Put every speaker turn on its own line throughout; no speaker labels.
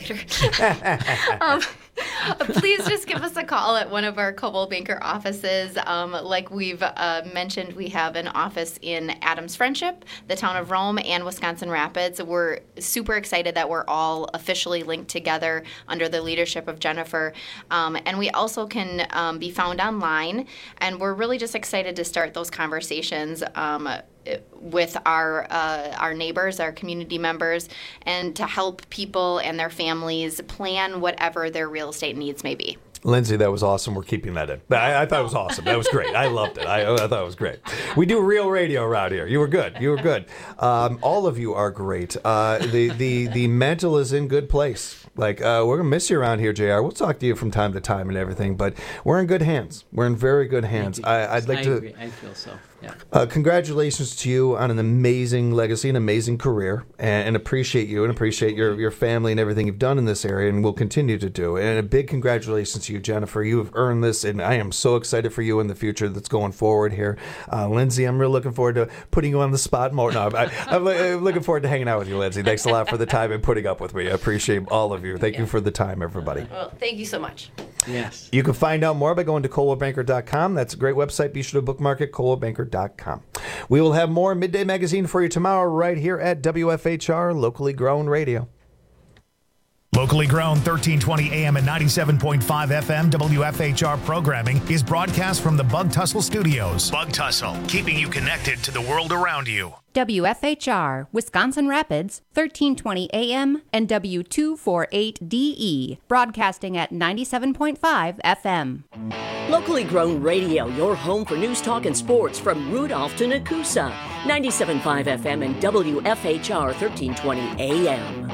later. Please just give us a call at one of our Coldwell Banker offices. Like we've mentioned, we have an office in Adams Friendship, the town of Rome, and Wisconsin Rapids. We're super excited that we're all officially linked together under the leadership of Jennifer. And we also can be found online, and we're really just excited to start those conversations with our neighbors, our community members, and to help people and their families plan whatever their real estate needs may be.
Lindsay, that was awesome. We're keeping that in. I thought it was awesome. That was great. I loved it. I thought it was great. We do real radio around here. You were good. You were good. All of you are great. The mantle is in good place. Like, we're going to miss you around here, JR. We'll talk to you from time to time and everything, but we're in good hands. We're in very good hands.
I agree. I feel so. Yeah.
Congratulations to you on an amazing legacy, an amazing career, and appreciate you and appreciate your family and everything you've done in this area and will continue to do. And a big congratulations to you, Jennifer. You have earned this, and I am so excited for you in the future that's going forward here. Lindsay, I'm really looking forward to putting you on the spot more. No, I'm looking forward to hanging out with you, Lindsay. Thanks a lot for the time and putting up with me. I appreciate all of you. Thank you for the time, everybody.
Well, thank you so much.
Yes.
You can find out more by going to ColdwellBanker.com. That's a great website. Be sure to bookmark it, ColdwellBanker.com. We will have more Midday Magazine for you tomorrow right here at WFHR, locally grown radio.
Locally grown 1320 AM and 97.5 FM WFHR programming is broadcast from the Bug Tussle Studios. Bug Tussle, keeping you connected to the world around you.
WFHR, Wisconsin Rapids, 1320 AM and W248DE, broadcasting at 97.5 FM.
Locally grown radio, your home for news, talk, and sports from Rudolph to Nakusa, 97.5 FM and WFHR 1320 AM.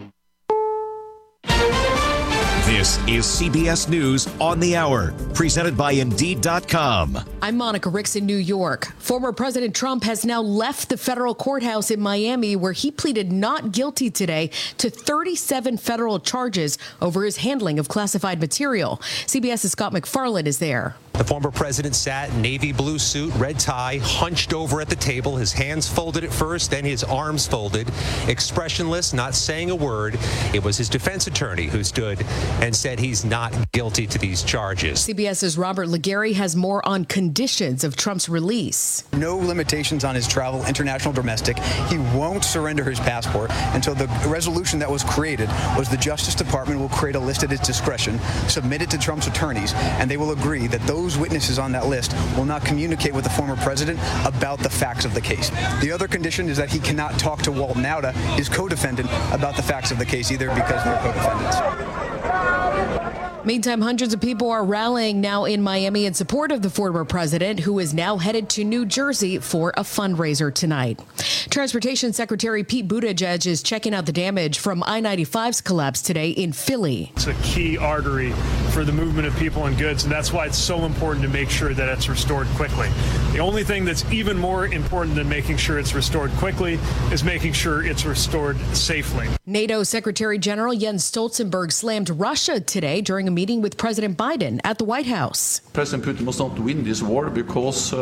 This is CBS News on the Hour, presented by Indeed.com.
I'm Monica Ricks in New York. Former President Trump has now left the federal courthouse in Miami, where he pleaded not guilty today to 37 federal charges over his handling of classified material. CBS's Scott McFarland is there.
The former president sat in navy blue suit, red tie, hunched over at the table, his hands folded at first, then his arms folded, expressionless, not saying a word. It was his defense attorney who stood and said he's not guilty to these charges.
CBS's Robert Legary has more on conditions of Trump's release.
No limitations on his travel, international, domestic. He won't surrender his passport until the resolution that was created was the Justice Department will create a list at its discretion, submit it to Trump's attorneys, and they will agree that those witnesses on that list will not communicate with the former president about the facts of the case. The other condition is that he cannot talk to Walt Nauta, his co-defendant, about the facts of the case either because they're co-defendants.
Meantime, hundreds of people are rallying now in Miami in support of the former president, who is now headed to New Jersey for a fundraiser tonight. Transportation Secretary Pete Buttigieg is checking out the damage from I-95's collapse today in Philly.
It's a key artery for the movement of people and goods, and that's why it's so important to make sure that it's restored quickly. The only thing that's even more important than making sure it's restored quickly is making sure it's restored safely.
NATO Secretary General Jens Stoltenberg slammed Russia today during a meeting with President Biden at the White House.
President Putin must not win this war because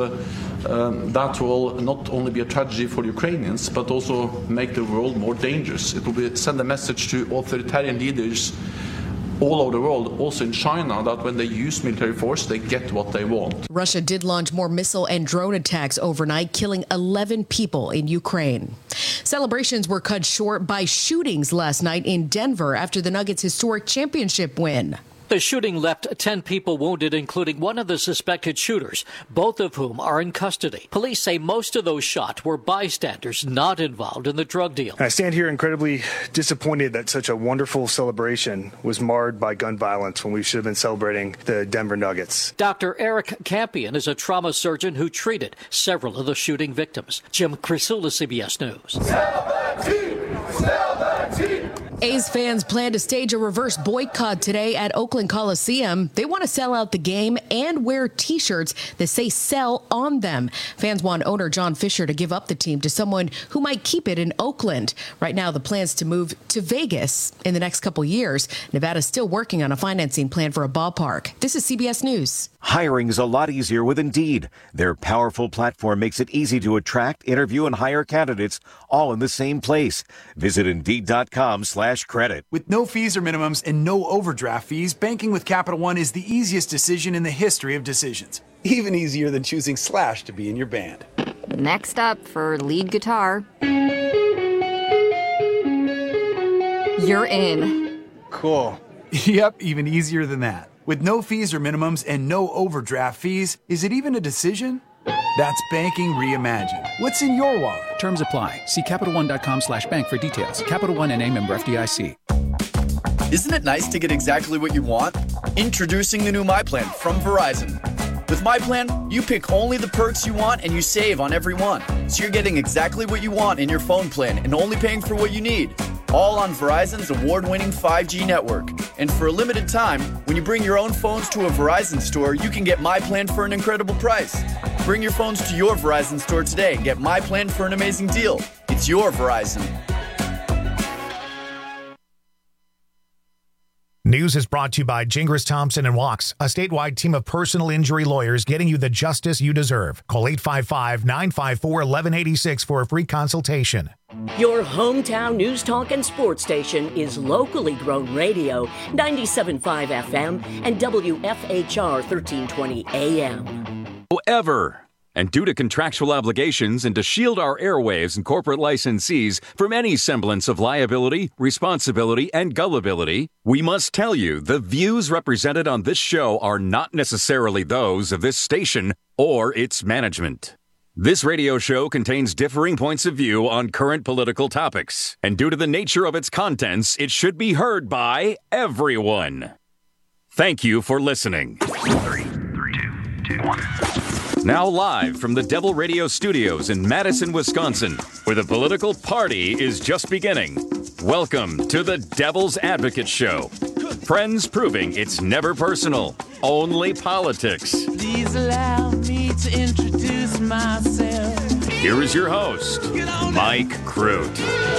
that will not only be a tragedy for the Ukrainians, but also make the world more dangerous. It will send a message to authoritarian leaders all over the world, also in China, that when they use military force, they get what they want.
Russia did launch more missile and drone attacks overnight, killing 11 people in Ukraine. Celebrations were cut short by shootings last night in Denver after the Nuggets' historic championship win.
The shooting left 10 people wounded, including one of the suspected shooters, both of whom are in custody. Police say most of those shot were bystanders not involved in the drug deal.
I stand here incredibly disappointed that such a wonderful celebration was marred by gun violence when we should have been celebrating the Denver Nuggets.
Dr. Eric Campion is a trauma surgeon who treated several of the shooting victims. Jim Crisula, CBS News.
A's fans plan to stage a reverse boycott today at Oakland Coliseum. They want to sell out the game and wear T-shirts that say "sell" on them. Fans want owner John Fisher to give up the team to someone who might keep it in Oakland. Right now, the plan's to move to Vegas in the next couple years. Nevada's still working on a financing plan for a ballpark. This is CBS News.
Hiring is a lot easier with Indeed. Their powerful platform makes it easy to attract, interview, and hire candidates all in the same place. Visit Indeed.com/ Bank.com/credit.
With no fees or minimums and no overdraft fees, banking with Capital One is the easiest decision in the history of decisions. Even easier than choosing Slash to be in your band.
Next up for lead guitar. You're in.
Cool. Yep, even easier than that. With no fees or minimums and no overdraft fees, is it even a decision? That's banking reimagined. What's in your wallet?
Terms apply. See CapitalOne.com/bank for details. Capital One N.A. member FDIC.
Isn't it nice to get exactly what you want? Introducing the new My Plan from Verizon. With My Plan, you pick only the perks you want and you save on every one. So you're getting exactly what you want in your phone plan and only paying for what you need. All on Verizon's award-winning 5G network. And for a limited time, when you bring your own phones to a Verizon store, you can get My Plan for an incredible price. Bring your phones to your Verizon store today and get My Plan for an amazing deal. It's your Verizon.
News is brought to you by Gingras Thompson & Walks, a statewide team of personal injury lawyers getting you the justice you deserve. Call 855-954-1186 for a free consultation.
Your hometown news, talk, and sports station is locally grown radio, 97.5 FM and WFHR 1320 AM.
Ever. And due to contractual obligations and to shield our airwaves and corporate licensees from any semblance of liability, responsibility, and gullibility, we must tell you the views represented on this show are not necessarily those of this station or its management. This radio show contains differing points of view on current political topics, and due to the nature of its contents, it should be heard by everyone. Thank you for listening.
3, 2, 1.
Now live from the Devil Radio Studios in Madison, Wisconsin, where the political party is just beginning. Welcome to the Devil's Advocate Show. Friends proving it's never personal, only politics.
Please allow me to introduce myself.
Here is your host, Mike Crute.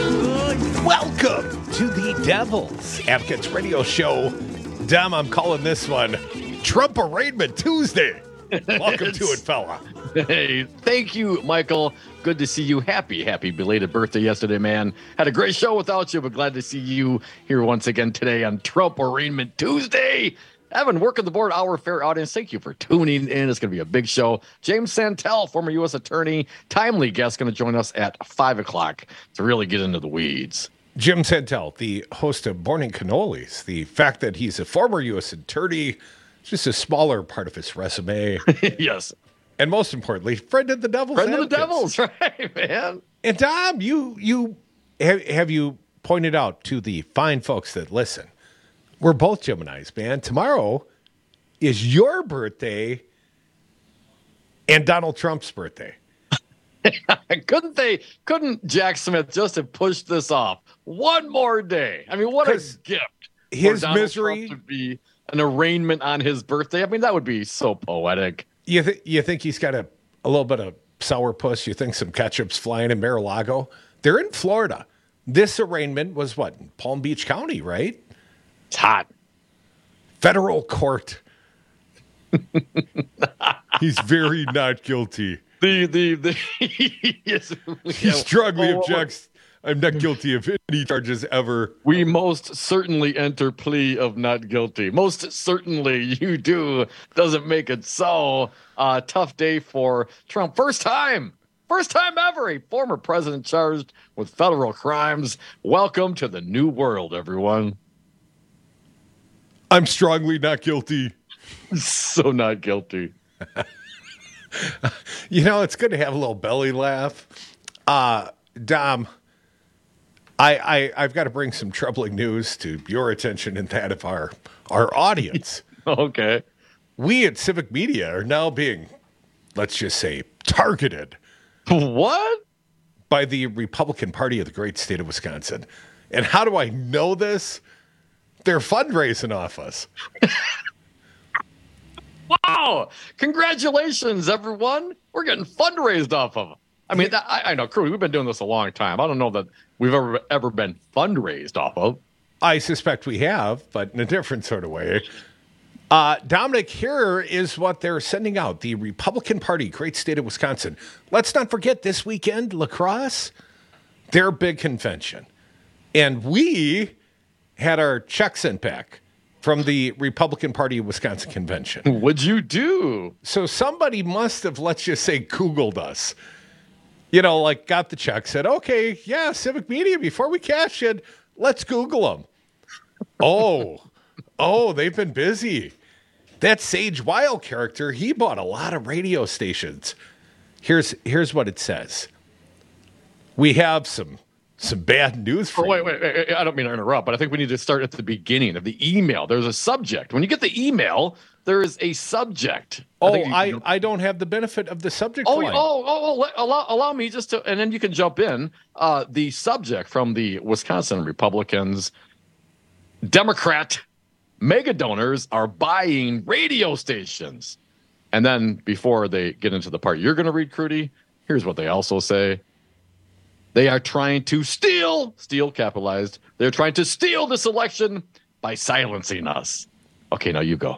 Welcome to the Devil's Advocates Radio Show. Dom, I'm calling this one Trump Arraignment Tuesday. Welcome to it, fella.
Hey, thank you, Michael. Good to see you. Happy belated birthday yesterday, man. Had a great show without you, but glad to see you here once again today on Trump Arraignment Tuesday. Evan, working the board, our fair audience, thank you for tuning in. It's going to be a big show. James Santel, former U.S. attorney, timely guest, going to join us at 5 o'clock to really get into the weeds.
Jim Santel, the host of Morning Cannolis. The fact that he's a former U.S. attorney, just a smaller part of his resume.
Yes.
And most importantly, friend of the Devil's
Friend of the Devils, right, man.
And Dom, you have you pointed out to the fine folks that listen, we're both Geminis, man. Tomorrow is your birthday and Donald Trump's birthday.
Couldn't Jack Smith just have pushed this off one more day? I mean, what a gift.
His
for Donald
misery
Trump to be an arraignment on his birthday. I mean, that would be so poetic.
You think he's got a little bit of sourpuss? You think some ketchup's flying in Mar-a-Lago? They're in Florida. This arraignment was what? In Palm Beach County, right?
It's hot.
Federal court. He's very not guilty.
Yes,
he strongly objects. I'm not guilty of any charges ever.
We most certainly enter plea of not guilty. Most certainly you do. Doesn't make it so. Tough day for Trump. First time ever, a former president charged with federal crimes. Welcome to the new world, everyone.
I'm strongly not guilty.
So not guilty.
You know, it's good to have a little belly laugh. Dom, I've got to bring some troubling news to your attention and that of our audience.
Okay.
We at Civic Media are now being, let's just say, targeted.
What?
By the Republican Party of the great state of Wisconsin. And how do I know this? They're fundraising off us.
Wow. Congratulations, everyone. We're getting fundraised off of them. I mean, I know, crew, we've been doing this a long time. I don't know that we've ever been fundraised off of.
I suspect we have, but in a different sort of way. Dominic, here is what they're sending out. The Republican Party, great state of Wisconsin. Let's not forget this weekend, La Crosse, their big convention. And we had our check sent back from the Republican Party of Wisconsin convention.
What'd you do?
So somebody must have, let's just say, Googled us. You know, like got the check, said, okay, yeah, Civic Media, before we cash it, let's Google them. Oh, they've been busy. That Sage Weil character, he bought a lot of radio stations. Here's what it says. We have some bad news for you.
Wait. I don't mean to interrupt, but I think we need to start at the beginning of the email. There's a subject. When you get the email, there is a subject.
I don't have the benefit of the subject line.
Allow me just to, and then you can jump in. The subject from the Wisconsin Republicans, Democrat mega donors are buying radio stations. And then before they get into the part you're going to read, Crudy, here's what they also say. They are trying to steal capitalized. They're trying to steal this election by silencing us. Okay, now you go.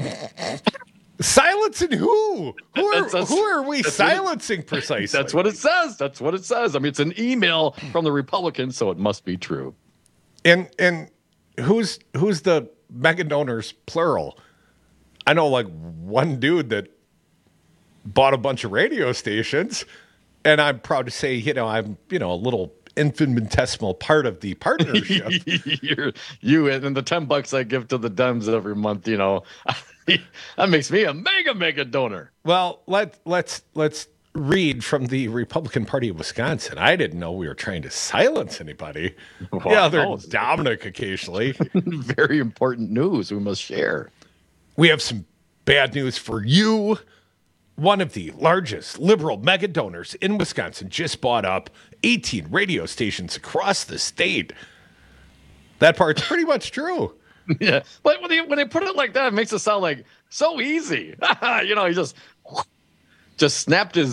Silencing who? Who are we silencing precisely?
That's what it says. I mean, it's an email from the Republicans, so it must be true.
And who's the mega donors plural? I know like one dude that bought a bunch of radio stations, and I'm proud to say, I'm a little infinitesimal part of the partnership.
you and the $10 I give to the Dems every month, that makes me a mega donor.
Well, let's read from the Republican Party of Wisconsin. I didn't know we were trying to silence anybody. Wow, they're Dominic occasionally.
Very important news we must share.
We have some bad news for you. One of the largest liberal mega donors in Wisconsin just bought up 18 radio stations across the state. That part's pretty much true.
Yeah, but when they put it like that, it makes it sound like so easy. He just snapped his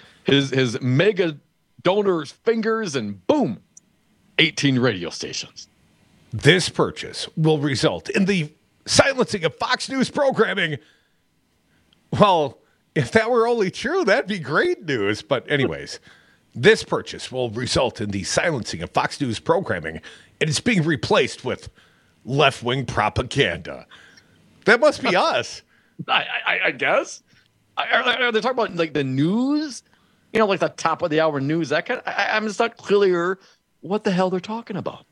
mega donor's fingers and boom, 18 radio stations.
This purchase will result in the silencing of Fox News programming. Well, if that were only true, that'd be great news. But anyways, this purchase will result in the silencing of Fox News programming, and it's being replaced with left-wing propaganda. That must be us.
I guess. Are they talking about like the news? Like the top of the hour news. That kind. I'm just not clear what the hell they're talking about.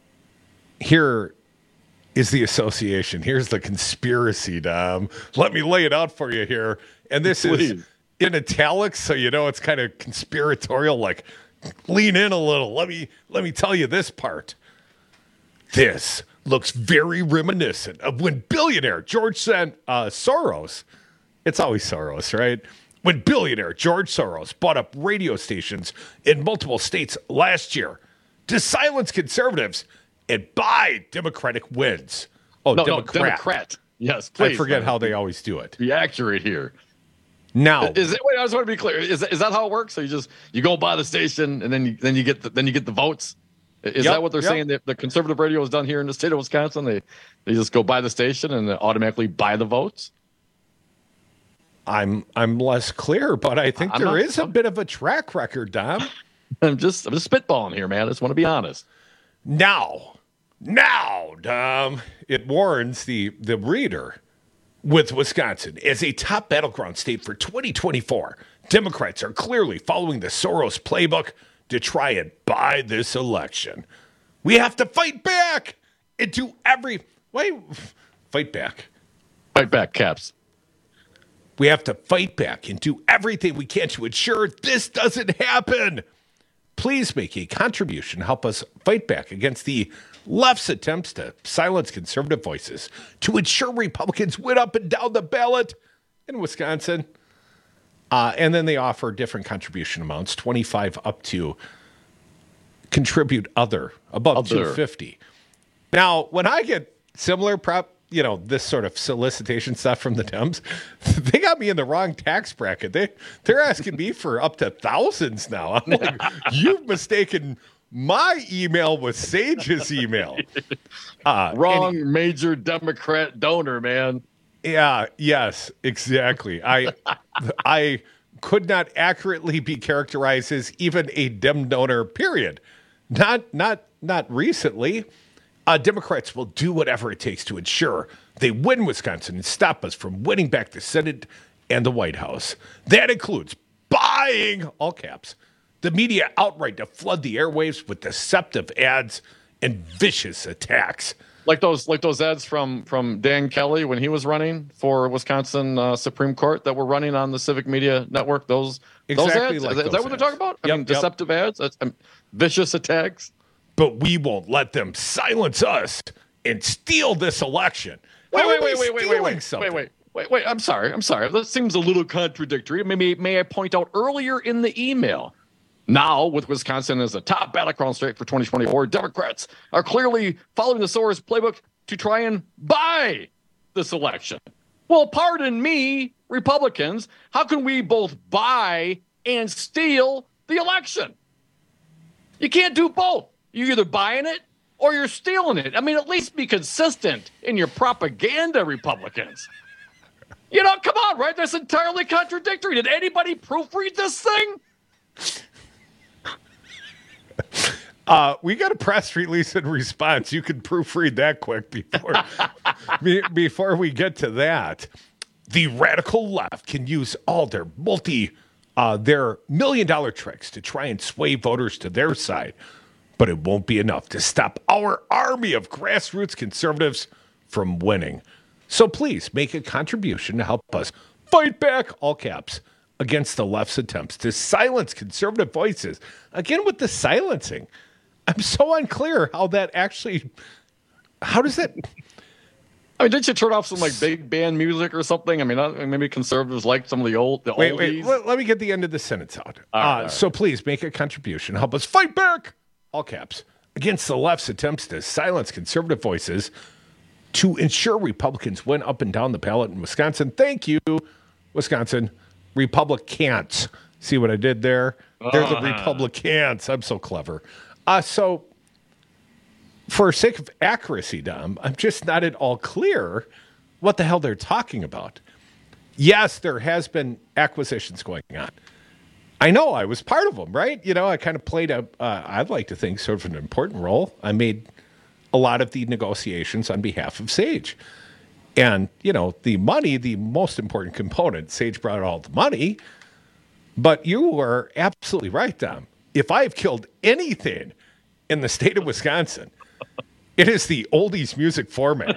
Here is the association. Here's the conspiracy, Dom. Let me lay it out for you here. And this is in italics, so it's kind of conspiratorial. Like, lean in a little. Let me tell you this part. This looks very reminiscent of when billionaire George Soros, it's always Soros, right? When billionaire George Soros bought up radio stations in multiple states last year to silence conservatives and buy Democratic wins.
Democrat. Yes, please.
I forget how they always do it.
Be accurate here.
Now,
I just want to be clear. Is that how it works? So you go buy the station and then you get the votes. Is that what they're saying? That the conservative radio is done here in the state of Wisconsin? They just go buy the station and they automatically buy the votes.
I'm less clear, but I think there is a bit of a track record, Dom.
I'm just spitballing here, man. I just want to be honest.
Now, Dom, it warns the reader. With Wisconsin as a top battleground state for 2024, Democrats are clearly following the Soros playbook to try and buy this election. We have to fight back and do fight back.
Fight back, Caps.
We have to fight back and do everything we can to ensure this doesn't happen. Please make a contribution. Help us fight back against the left's attempts to silence conservative voices to ensure Republicans win up and down the ballot in Wisconsin. And then they offer different contribution amounts, 25 up to contribute above 250. Now, when I get similar this sort of solicitation stuff from the Dems, they got me in the wrong tax bracket. They're asking me for up to thousands now. I'm like, you've mistaken my email with Sage's email.
Wrong major Democrat donor, man.
Yeah, yes, exactly. I could not accurately be characterized as even a Dem donor, period. Not recently. Democrats will do whatever it takes to ensure they win Wisconsin and stop us from winning back the Senate and the White House. That includes buying, all caps, the media outright to flood the airwaves with deceptive ads and vicious attacks.
Like those ads from Dan Kelly when he was running for Wisconsin Supreme Court that were running on the Civic Media Network. Those ads? Is that what they're talking about? I mean, deceptive ads? Vicious attacks?
But we won't let them silence us and steal this election.
Wait. I'm sorry. That seems a little contradictory. May I point out earlier in the email, now with Wisconsin as a top battleground state for 2024, Democrats are clearly following the Soros playbook to try and buy this election. Well, pardon me, Republicans, how can we both buy and steal the election? You can't do both. You're either buying it or you're stealing it. I mean, at least be consistent in your propaganda, Republicans. You know, come on, right? That's entirely contradictory. Did anybody proofread this thing?
We got a press release in response. You can proofread that quick before we get to that. The radical left can use all their $1 million tricks to try and sway voters to their side, but it won't be enough to stop our army of grassroots conservatives from winning. So please make a contribution to help us fight back, all caps, against the left's attempts to silence conservative voices. Again, with the silencing, I'm so unclear how that actually, how does that?
I mean, didn't you turn off some like big band music or something? I mean, maybe conservatives like some of the oldies.
Wait, let me get the end of the sentence out.
All right.
So please make a contribution. Help us fight back, all caps, against the left's attempts to silence conservative voices to ensure Republicans win up and down the ballot in Wisconsin. Thank you, Wisconsin Republicans. See what I did there? They're the Republicans. I'm so clever. So for sake of accuracy, Dom, I'm just not at all clear what the hell they're talking about. Yes, there has been acquisitions going on. I know I was part of them, right? You know, I kind of played I'd like to think, sort of an important role. I made a lot of the negotiations on behalf of Sage. And, you know, the money, the most important component, Sage brought all the money. But you are absolutely right, Dom. If I've killed anything in the state of Wisconsin, it is the oldies music format.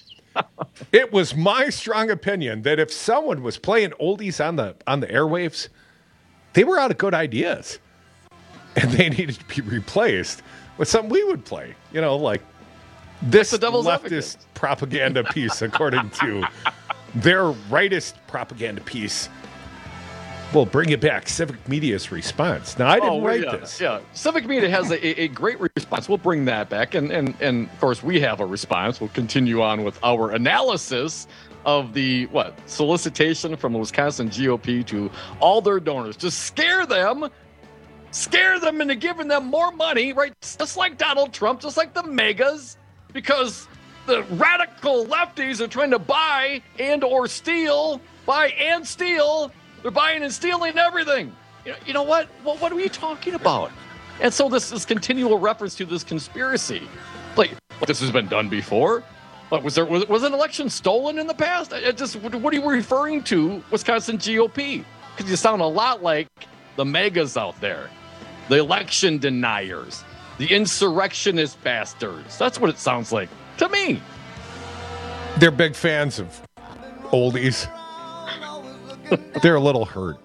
It was my strong opinion that if someone was playing oldies on the airwaves, they were out of good ideas. And they needed to be replaced with something we would play. You know, like this leftist propaganda piece, according to their rightist propaganda piece, will bring it back. Civic Media's response. Now, I didn't write this.
Yeah, Civic Media has a great response. We'll bring that back. And of course, we have a response. We'll continue on with our analysis of the, solicitation from the Wisconsin GOP to all their donors to scare them into giving them more money, right? Just like Donald Trump, just like the megas, because the radical lefties are trying to buy and steal. They're buying and stealing everything. You know what? What are we talking about? And so this is continual reference to this conspiracy. Like, this has been done before. But was an election stolen in the past? What are you referring to, Wisconsin GOP? Because you sound a lot like the megas out there, the election deniers, the insurrectionist bastards. That's what it sounds like to me.
They're big fans of oldies. They're a little hurt.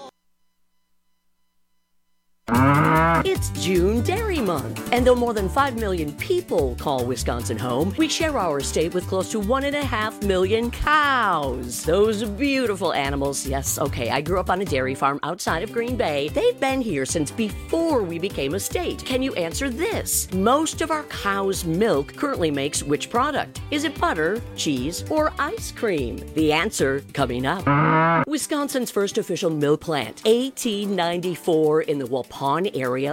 It's June Dairy Month, and though more than 5 million people call Wisconsin home, we share our state with close to 1.5 million cows. Those beautiful animals. Yes, okay, I grew up on a dairy farm outside of Green Bay. They've been here since before we became a state. Can you answer this? Most of our cow's milk currently makes which product? Is it butter, cheese, or ice cream? The answer coming up. Wisconsin's first official milk plant, 1894 in the Waupun area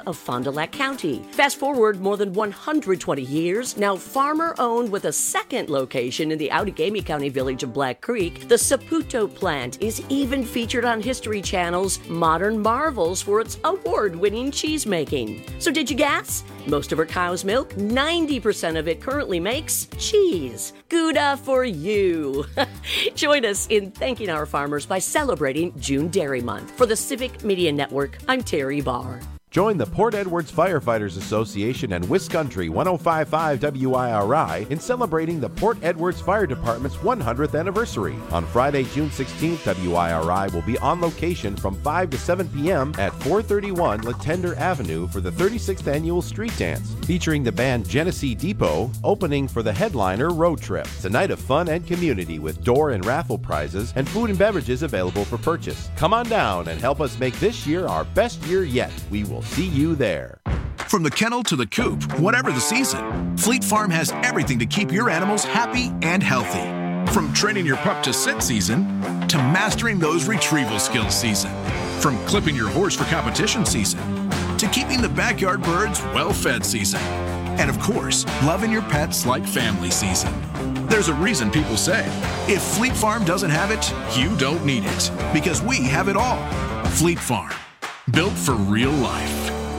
of Fond du Lac County. Fast forward more than 120 years, now farmer-owned with a second location in the Outagamie County village of Black Creek, the Saputo plant is even featured on History Channel's Modern Marvels for its award-winning cheese making. So did you guess? Most of her cow's milk, 90% of it currently makes cheese. Gouda for you. Join us in thanking our farmers by celebrating June Dairy Month. For the Civic Media Network, I'm Terry Barr.
Join the Port Edwards Firefighters Association and Wiscountry 105.5 WIRI in celebrating the Port Edwards Fire Department's 100th anniversary. On Friday, June 16th, WIRI will be on location from 5 to 7 p.m. at 431 Latender Avenue for the 36th Annual Street Dance, featuring the band Genesee Depot, opening for the headliner Road Trip. It's a night of fun and community with door and raffle prizes and food and beverages available for purchase. Come on down and help us make this year our best year yet. We will see you there.
From the kennel to the coop, whatever the season, Fleet Farm has everything to keep your animals happy and healthy. From training your pup to sit season, to mastering those retrieval skills season. From clipping your horse for competition season, to keeping the backyard birds well-fed season. And of course, loving your pets like family season. There's a reason people say, if Fleet Farm doesn't have it, you don't need it. Because we have it all. Fleet Farm. Built for real life.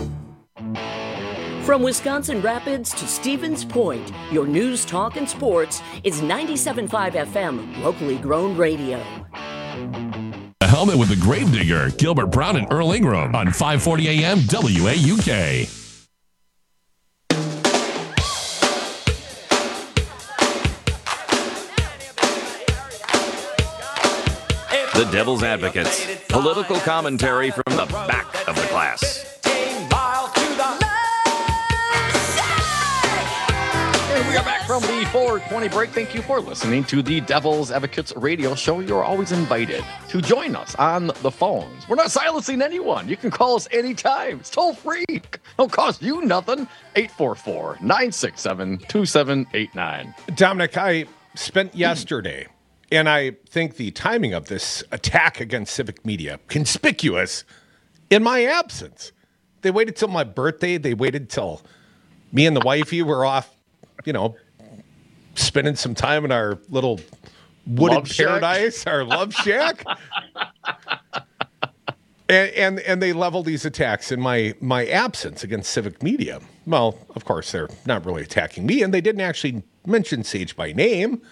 From Wisconsin Rapids to Stevens Point, your news, talk, and sports is 97.5 FM, locally grown radio.
A helmet with the Gravedigger, Gilbert Brown and Earl Ingram on 540 AM WAUK.
The Devil's Advocates. Political commentary from the back of the class.
And we are back from the 420 break. Thank you for listening to the Devil's Advocates radio show. You're always invited to join us on the phones. We're not silencing anyone. You can call us anytime. It's toll free. Don't cost you nothing. 844-967-2789.
Dominic, I spent yesterday, and I think the timing of this attack against Civic Media, conspicuous in my absence. They waited till my birthday. They waited till me and the wifey were off, spending some time in our little wooded paradise, our love shack. and they level these attacks in my absence against Civic Media. Well, of course, they're not really attacking me, and they didn't actually mention Sage by name.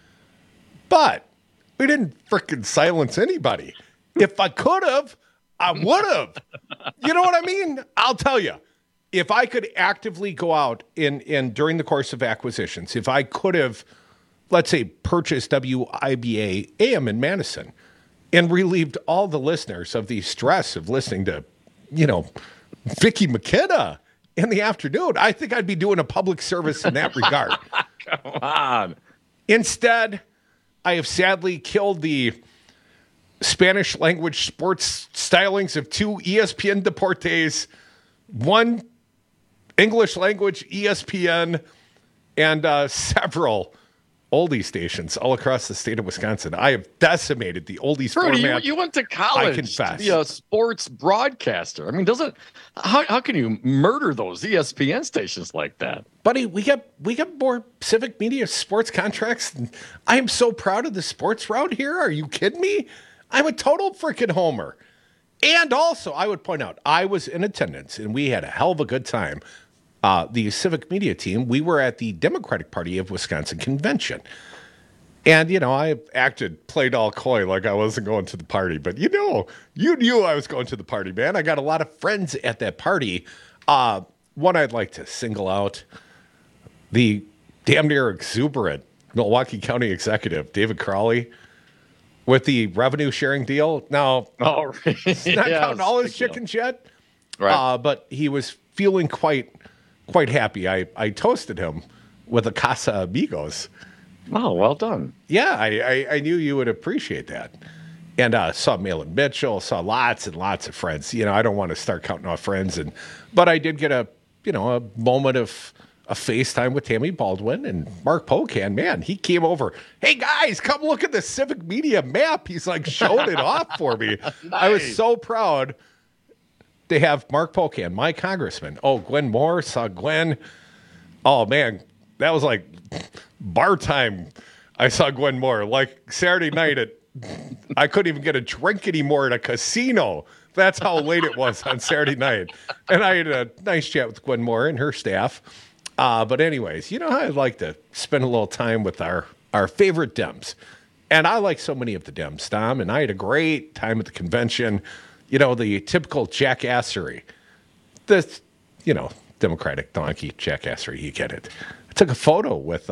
But we didn't frickin' silence anybody. If I could have, I would have. You know what I mean? I'll tell you. If I could actively go out in during the course of acquisitions, if I could have, let's say, purchased WIBA AM in Madison and relieved all the listeners of the stress of listening to, Vicki McKenna in the afternoon, I think I'd be doing a public service in that regard.
Come on.
Instead, I have sadly killed the Spanish language sports stylings of 2 ESPN Deportes, 1 English language ESPN, and several oldie stations all across the state of Wisconsin. I have decimated the oldies format.
You went to college.
I confess.
To be a sports broadcaster. I mean, how can you murder those ESPN stations like that?
Buddy, we got more Civic Media sports contracts. I am so proud of the sports route here. Are you kidding me? I'm a total freaking homer. And also, I would point out, I was in attendance, and we had a hell of a good time. The Civic Media team, we were at the Democratic Party of Wisconsin convention. And, I played all coy like I wasn't going to the party. But, you knew I was going to the party, man. I got a lot of friends at that party. One I'd like to single out, the damn near exuberant Milwaukee County executive, David Crowley, with the revenue sharing deal. Now, he's not counting all his chickens yet.
Right.
But he was feeling quite happy. I toasted him with a Casa Amigos.
Oh, well done.
Yeah, I knew you would appreciate that. And saw Malin Mitchell, saw lots and lots of friends. I don't want to start counting off friends, but I did get a moment of a FaceTime with Tammy Baldwin and Mark Pocan. Man, he came over. Hey guys, come look at the Civic Media map. He's like showing it off for me. Nice. I was so proud they have Mark Pocan, my congressman. Oh, Gwen Moore, saw Gwen. Oh, man, that was like bar time. I saw Gwen Moore. Like Saturday night, I couldn't even get a drink anymore at a casino. That's how late it was on Saturday night. And I had a nice chat with Gwen Moore and her staff. But anyways, you know how I'd like to spend a little time with our favorite Dems. And I like so many of the Dems, Tom, and I had a great time at the convention. You know, the typical jackassery. The, Democratic donkey jackassery, you get it. I took a photo with,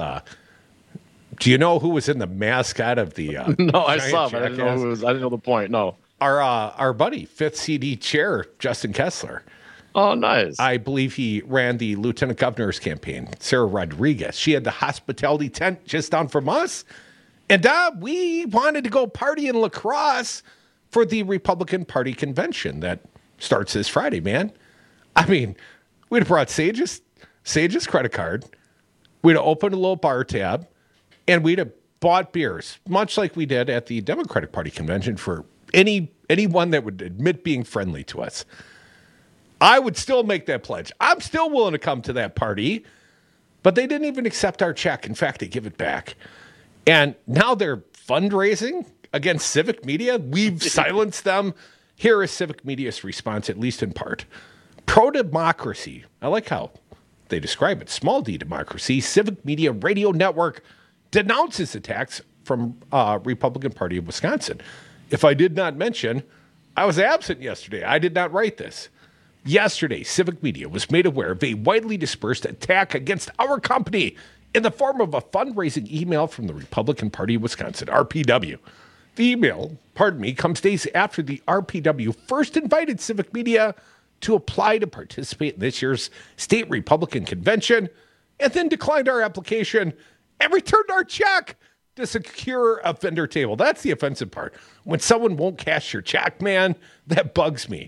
do you know who was in the mascot of the
No, I saw, but I didn't know who was. I didn't know the point, no.
Our buddy, 5th CD chair, Justin Kessler.
Oh, nice.
I believe he ran the lieutenant governor's campaign, Sarah Rodriguez. She had the hospitality tent just down from us. And we wanted to go party in La Crosse for the Republican Party convention that starts this Friday, man. I mean, we'd have brought Sage's credit card. We'd have opened a little bar tab, and we'd have bought beers, much like we did at the Democratic Party convention for anyone that would admit being friendly to us. I would still make that pledge. I'm still willing to come to that party, but they didn't even accept our check. In fact, they give it back. And now they're fundraising against Civic Media. We've silenced them. Here is Civic Media's response, at least in part. Pro-democracy. I like how they describe it. Small d democracy. Civic Media Radio Network denounces attacks from Republican Party of Wisconsin. If I did not mention, I was absent yesterday. I did not write this. Yesterday, Civic Media was made aware of a widely dispersed attack against our company in the form of a fundraising email from the Republican Party of Wisconsin, RPW. The email, comes days after the RPW first invited Civic Media to apply to participate in this year's state Republican convention, and then declined our application and returned our check to secure a vendor table. That's the offensive part. When someone won't cash your check, man, that bugs me.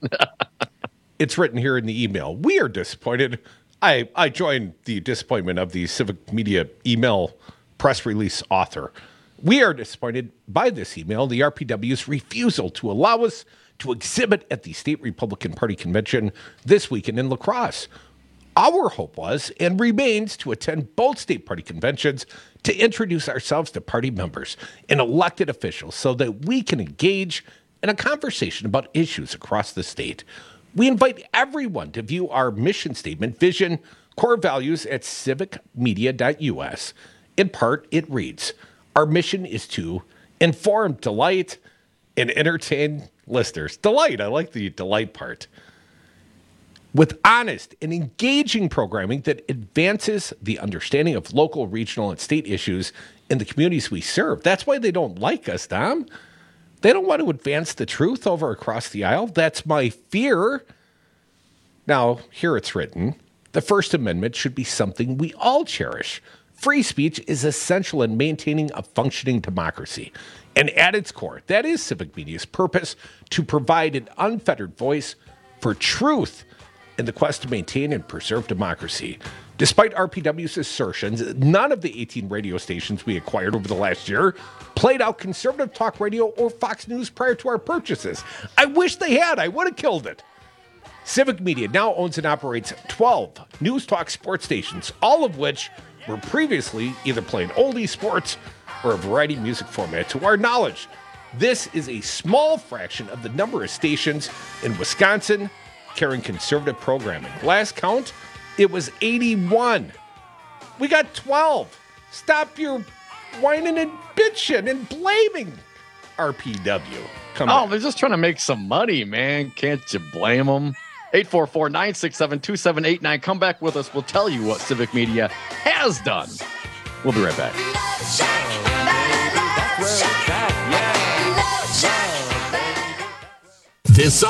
It's written here in the email. We are disappointed. I joined the disappointment of the Civic Media email press release author. We are disappointed by this email, the RPW's refusal to allow us to exhibit at the State Republican Party convention this weekend in La Crosse. Our hope was and remains to attend both state party conventions to introduce ourselves to party members and elected officials so that we can engage in a conversation about issues across the state. We invite everyone to view our mission statement, vision, core values at civicmedia.us. In part, it reads, our mission is to inform, delight, and entertain listeners. Delight, I like the delight part. With honest and engaging programming that advances the understanding of local, regional, and state issues in the communities we serve. That's why they don't like us, Tom. They don't want to advance the truth over across the aisle. That's my fear. Now, here it's written, the First Amendment should be something we all cherish. Free speech is essential in maintaining a functioning democracy. And at its core, that is Civic Media's purpose, to provide an unfettered voice for truth in the quest to maintain and preserve democracy. Despite RPW's assertions, none of the 18 radio stations we acquired over the last year played out conservative talk radio or Fox News prior to our purchases. I wish they had. I would have killed it. Civic Media now owns and operates 12 news talk sports stations, all of which were previously either playing oldie sports or a variety music format. To our knowledge, this is a small fraction of the number of stations in Wisconsin carrying conservative programming. Last count, it was 81. We got 12. Stop your whining and bitching and blaming RPW. Come on.
They're just trying to make some money, man. Can't you blame them? 844-967-2789. Come back with us. We'll tell you what Civic Media has done. We'll be right back.
This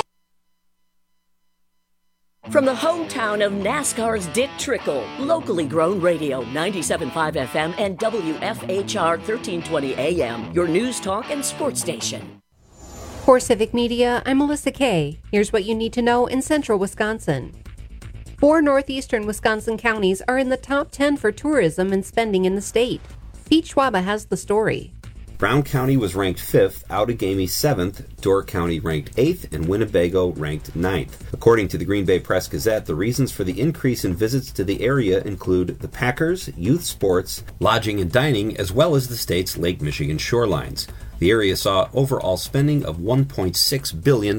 From the hometown of NASCAR's Dick Trickle, locally grown radio, 97.5 FM and WFHR 1320 AM, your news talk and sports station.
For Civic Media, I'm Melissa Kay. Here's what you need to know in central Wisconsin. 4 northeastern Wisconsin counties are in the top 10 for tourism and spending in the state. Pete Schwaba has the story.
Brown County was ranked 5th, Outagamie 7th, Door County ranked 8th, and Winnebago ranked 9th. According to the Green Bay Press-Gazette, the reasons for the increase in visits to the area include the Packers, youth sports, lodging and dining, as well as the state's Lake Michigan shorelines. The area saw overall spending of $1.6 billion.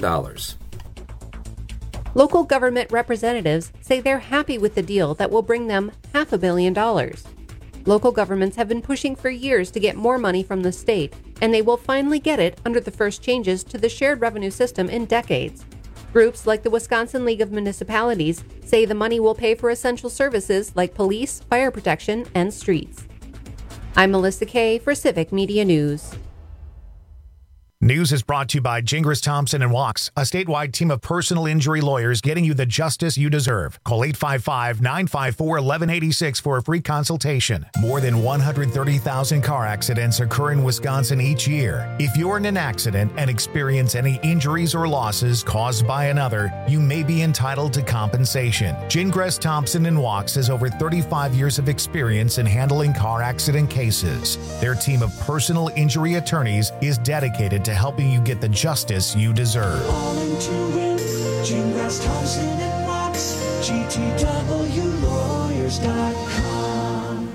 Local government representatives say they're happy with the deal that will bring them $500 million. Local governments have been pushing for years to get more money from the state, and they will finally get it under the first changes to the shared revenue system in decades. Groups like the Wisconsin League of Municipalities say the money will pay for essential services like police, fire protection, and streets. I'm Melissa Kay for Civic Media News.
News is brought to you by Gingras Thompson & Walks, a statewide team of personal injury lawyers getting you the justice you deserve. Call 855-954-1186 for a free consultation. More than 130,000 car accidents occur in Wisconsin each year. If you're in an accident and experience any injuries or losses caused by another, you may be entitled to compensation. Gingras Thompson & Walks has over 35 years of experience in handling car accident cases. Their team of personal injury attorneys is dedicated to helping you get the justice you deserve.
All into win. Gingras Thompson and Walks. GTWlawyers.com.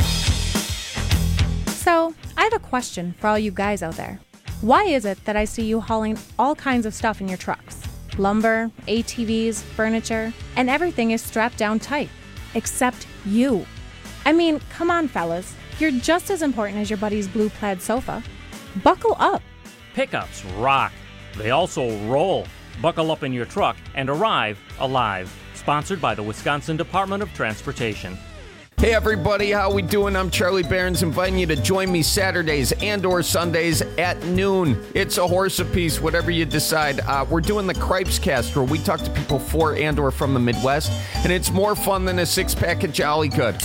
So, I have a question for all you guys out there. Why is it that I see you hauling all kinds of stuff in your trucks? Lumber, ATVs, furniture, and everything is strapped down tight. Except you. I mean, come on, fellas. You're just as important as your buddy's blue plaid sofa. Buckle up.
Pickups rock. They also roll. Buckle up in your truck and arrive alive. Sponsored by the Wisconsin Department of Transportation.
Hey everybody, how we doing? I'm Charlie Behrens, inviting you to join me Saturdays and or Sundays at noon. It's a horse apiece, whatever you decide. We're doing the Cripes Cast, where we talk to people for and or from the Midwest, and it's more fun than a six-pack of Jolly Good.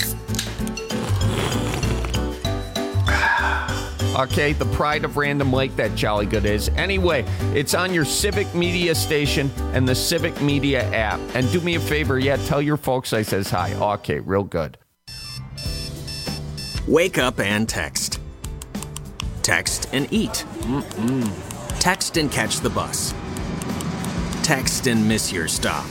Okay, the pride of Random Lake, that Jolly Good is. Anyway, it's on your Civic Media station and the Civic Media app. And do me a favor, tell your folks I says hi. Okay, real good.
Wake up and text. Text and eat. Text and catch the bus. Text and miss your stop.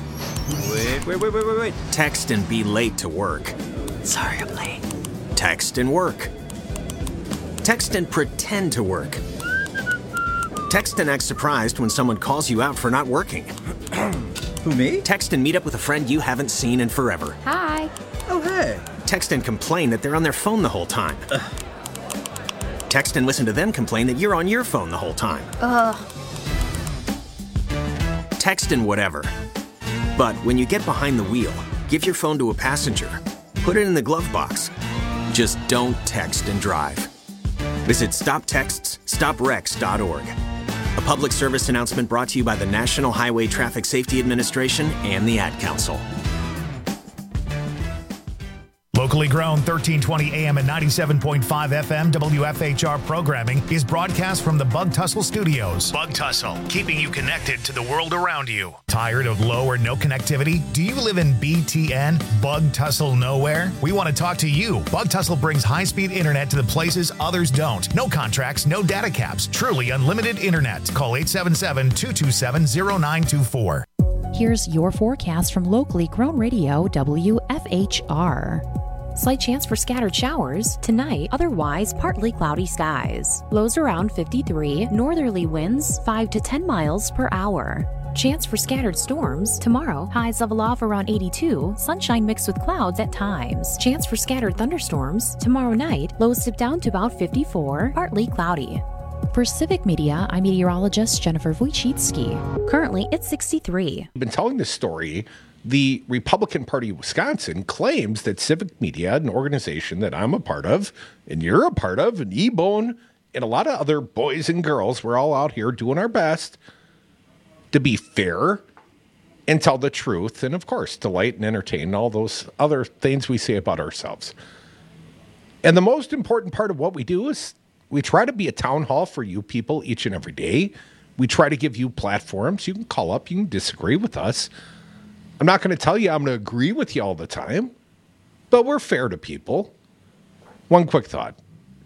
Wait. Text and be late to work. Sorry, I'm late. Text and work. Text and pretend to work. Text and act surprised when someone calls you out for not working.
Who, me?
Text and meet up with a friend you haven't seen in forever.
Hi.
Oh, hey.
Text and complain that they're on their phone the whole time. Text and listen to them complain that you're on your phone the whole time. Text and whatever. But when you get behind the wheel, give your phone to a passenger. Put it in the glove box. Just don't text and drive. Visit StopTextsStopWrecks.org. A public service announcement brought to you by the National Highway Traffic Safety Administration and the Ad Council.
Locally grown, 1320 AM and 97.5 FM WFHR programming is broadcast from the Bug Tussle Studios. Bug Tussle, keeping you connected to the world around you. Tired of low or no connectivity? Do you live in BTN, Bug Tussle Nowhere? We want to talk to you. Bug Tussle brings high-speed internet to the places others don't. No contracts, no data caps. Truly unlimited internet. Call 877-227-0924.
Here's your forecast from locally grown radio WFHR. Slight chance for scattered showers. Tonight, otherwise partly cloudy skies. Lows around 53. Northerly winds 5 to 10 miles per hour. Chance for scattered storms. Tomorrow, highs level off around 82. Sunshine mixed with clouds at times. Chance for scattered thunderstorms. Tomorrow night, lows dip down to about 54. Partly cloudy. For Civic Media, I'm meteorologist Jennifer Wojcicki. Currently, it's 63.
I've been telling this story. The Republican Party of Wisconsin claims that Civic Media, an organization that I'm a part of, and you're a part of, and E-Bone, and a lot of other boys and girls, we're all out here doing our best to be fair and tell the truth, and of course, delight and entertain, and all those other things we say about ourselves. And the most important part of what we do is we try to be a town hall for you people each and every day. We try to give you platforms. You can call up, you can disagree with us. I'm not going to tell you I'm going to agree with you all the time, but we're fair to people. One quick thought.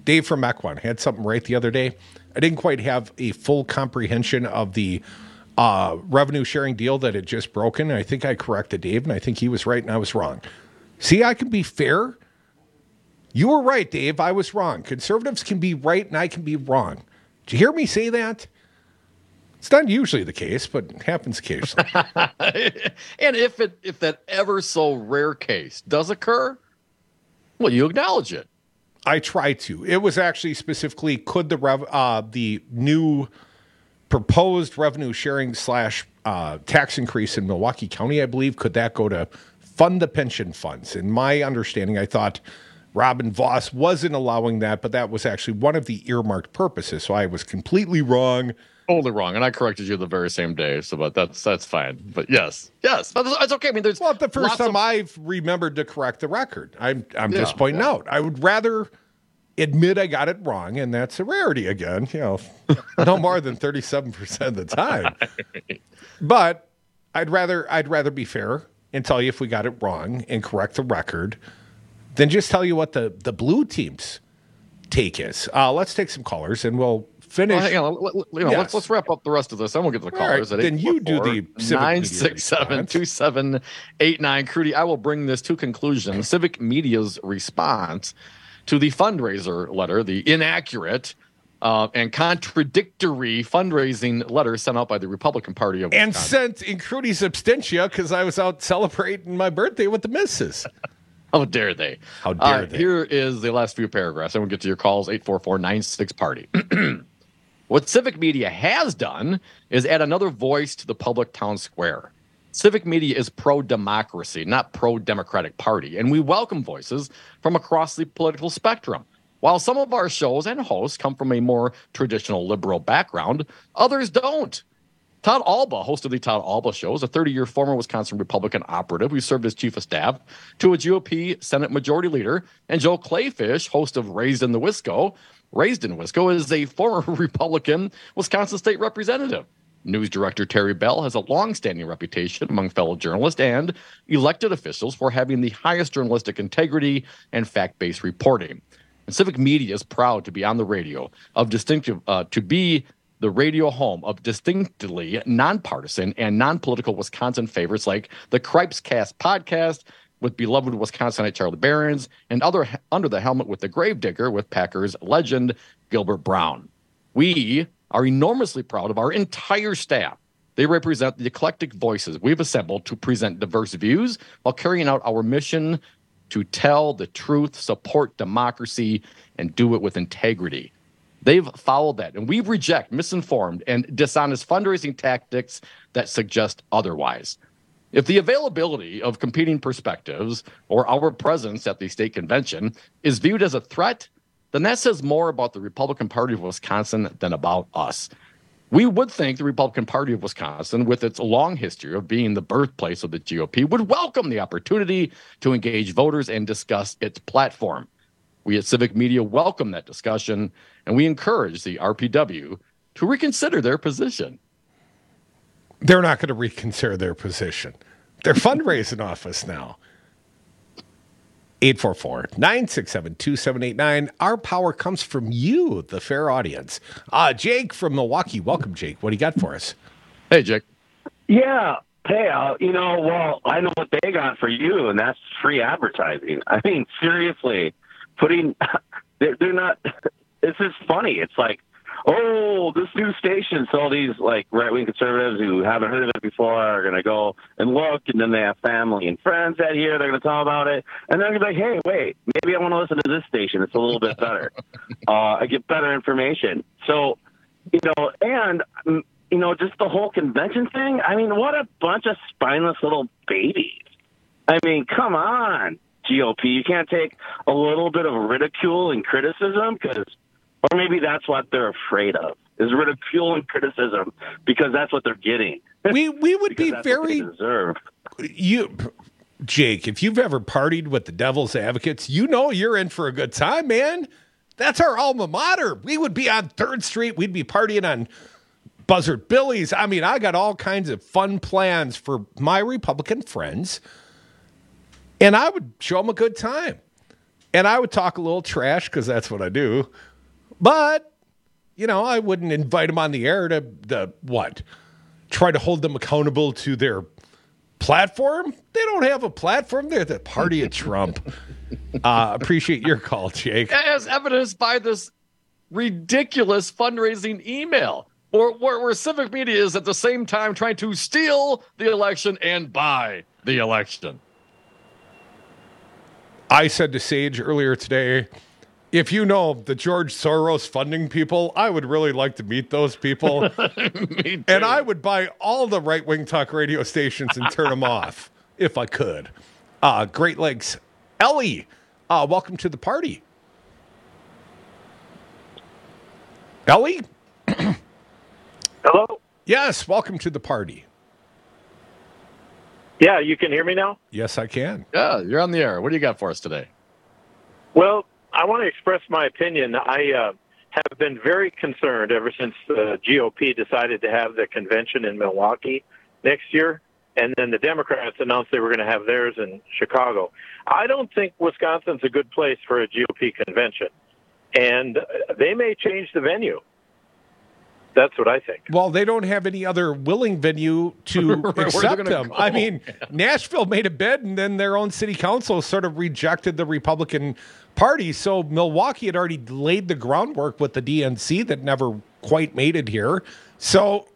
Dave from Mequon had something right the other day. I didn't quite have a full comprehension of the revenue sharing deal that had just broken. I think I corrected Dave, and I think he was right and I was wrong. See, I can be fair. You were right, Dave. I was wrong. Conservatives can be right and I can be wrong. Did you hear me say that? It's not usually the case, but it happens occasionally.
And if that ever so rare case does occur, well, you acknowledge it.
I try to. It was actually specifically, could the new proposed revenue sharing / tax increase in Milwaukee County, I believe, could that go to fund the pension funds? In my understanding, I thought Robin Voss wasn't allowing that, but that was actually one of the earmarked purposes. So I was completely wrong.
Totally wrong, and I corrected you the very same day. So, but that's fine. But yes, but it's okay. I mean, there's
the first time I've remembered to correct the record. I'm just pointing out. I would rather admit I got it wrong, and that's a rarity again. No more than 37% of the time. But I'd rather be fair and tell you if we got it wrong and correct the record than just tell you what the blue team's take is. Let's take some callers, and we'll finish.
Let's wrap up the rest of this, and we'll get to the callers.
Right, then you do the
967-2789. Crudy, I will bring this to conclusion. Civic Media's response to the fundraiser letter, the inaccurate and contradictory fundraising letter sent out by the Republican Party of Wisconsin.
And sent in Crudy's absentia because I was out celebrating my birthday with the missus.
How dare they?
How dare they?
Here is the last few paragraphs, and we'll get to your calls, 844-96-PARTY. What Civic Media has done is add another voice to the public town square. Civic Media is pro-democracy, not pro-democratic party, and we welcome voices from across the political spectrum. While some of our shows and hosts come from a more traditional liberal background, others don't. Todd Alba, host of the Todd Alba Show, is a 30-year former Wisconsin Republican operative who served as chief of staff to a GOP Senate Majority Leader. And Joe Clayfish, host of Raised in Wisco, is a former Republican Wisconsin state representative. News director Terry Bell has a long-standing reputation among fellow journalists and elected officials for having the highest journalistic integrity and fact-based reporting. And Civic Media is proud to be on the radio to be the radio home of distinctly nonpartisan and non-political Wisconsin favorites like the Cripes Cast podcast with beloved Wisconsinite Charlie Behrens and other Under the Helmet with the Gravedigger with Packers legend Gilbert Brown. We are enormously proud of our entire staff. They represent the eclectic voices we've assembled to present diverse views while carrying out our mission to tell the truth, support democracy, and do it with integrity. They've followed that, and we reject misinformed and dishonest fundraising tactics that suggest otherwise. If the availability of competing perspectives or our presence at the state convention is viewed as a threat, then that says more about the Republican Party of Wisconsin than about us. We would think the Republican Party of Wisconsin, with its long history of being the birthplace of the GOP, would welcome the opportunity to engage voters and discuss its platform. We at Civic Media welcome that discussion, and we encourage the RPW to reconsider their position.
They're not going to reconsider their position. They're fundraising off us now. 844-967-2789. Our power comes from you, the fair audience. Jake from Milwaukee. Welcome, Jake. What do you got for us?
Hey, Jake.
Yeah. Hey, I know what they got for you, and that's free advertising. I mean, seriously, they're not, it's just funny. It's like, oh, this new station. So all these like right-wing conservatives who haven't heard of it before are going to go and look, and then they have family and friends out here. They're going to talk about it, and they're going to be like, hey, wait, maybe I want to listen to this station. It's a little bit better. I get better information. So, and just the whole convention thing. I mean, what a bunch of spineless little babies. I mean, come on, GOP. You can't take a little bit of ridicule and criticism or maybe that's what they're afraid of, is ridicule and criticism, because that's what they're getting.
We would be very
deserve.
Jake, if you've ever partied with the Devil's Advocates, you're in for a good time, man. That's our alma mater. We would be on 3rd Street. We'd be partying on Buzzard Billy's. I mean, I got all kinds of fun plans for my Republican friends, and I would show them a good time. And I would talk a little trash because that's what I do. But, I wouldn't invite them on the air to what? Try to hold them accountable to their platform? They don't have a platform. They're the party of Trump. Appreciate your call, Jake.
As evidenced by this ridiculous fundraising email where Civic Media is at the same time trying to steal the election and buy the election.
I said to Sage earlier today, if you know the George Soros funding people, I would really like to meet those people.
Me too.
And I would buy all the right-wing talk radio stations and turn them off if I could. Great Lakes. Ellie, welcome to the party. Ellie?
Hello?
Yes, welcome to the party.
Yeah, you can hear me now?
Yes, I can.
Yeah, you're on the air. What do you got for us today?
Well, I want to express my opinion. I have been very concerned ever since the GOP decided to have the convention in Milwaukee next year, and then the Democrats announced they were going to have theirs in Chicago. I don't think Wisconsin's a good place for a GOP convention, and they may change the venue. That's what I think.
Well, they don't have any other willing venue to accept them. I mean, Nashville made a bid, and then their own city council sort of rejected the Republican Party. So Milwaukee had already laid the groundwork with the DNC that never quite made it here. So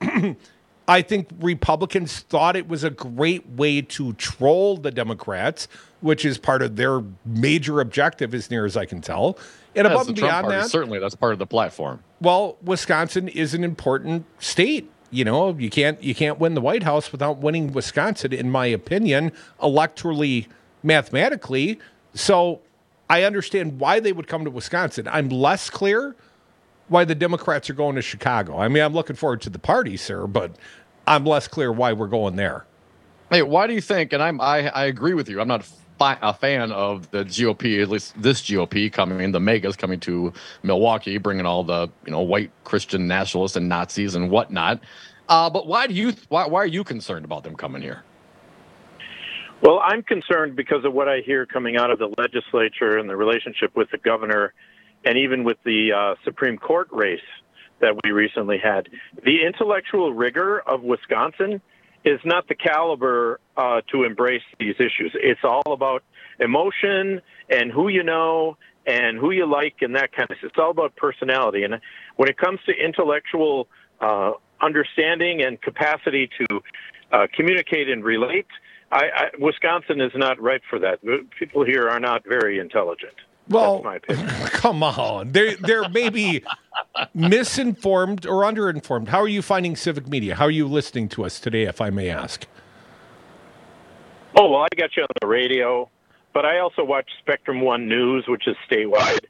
I think Republicans thought it was a great way to troll the Democrats, which is part of their major objective, as near as I can tell. And above and beyond that,
certainly that's part of the platform.
Well, Wisconsin is an important state. You can't win the White House without winning Wisconsin, in my opinion, electorally, mathematically. So I understand why they would come to Wisconsin. I'm less clear why the Democrats are going to Chicago. I mean, I'm looking forward to the party, sir, but I'm less clear why we're going there.
Hey, why do you think, and I agree with you, I'm not a fan of the GOP, at least this GOP coming, the megas coming to Milwaukee, bringing all the white Christian nationalists and Nazis and whatnot. But why are you concerned about them coming here?
Well, I'm concerned because of what I hear coming out of the legislature and the relationship with the governor, and even with the Supreme Court race that we recently had. The intellectual rigor of Wisconsin is not the caliber to embrace these issues. It's all about emotion and who you know and who you like and that kind of stuff. It's all about personality. And when it comes to intellectual understanding and capacity to communicate and relate, Wisconsin is not ripe for that. People here are not very intelligent.
Well,
that's my opinion.
Come on. They're maybe misinformed or underinformed. How are you finding Civic Media? How are you listening to us today, if I may ask?
Oh, well, I got you on the radio, but I also watch Spectrum One News, which is statewide.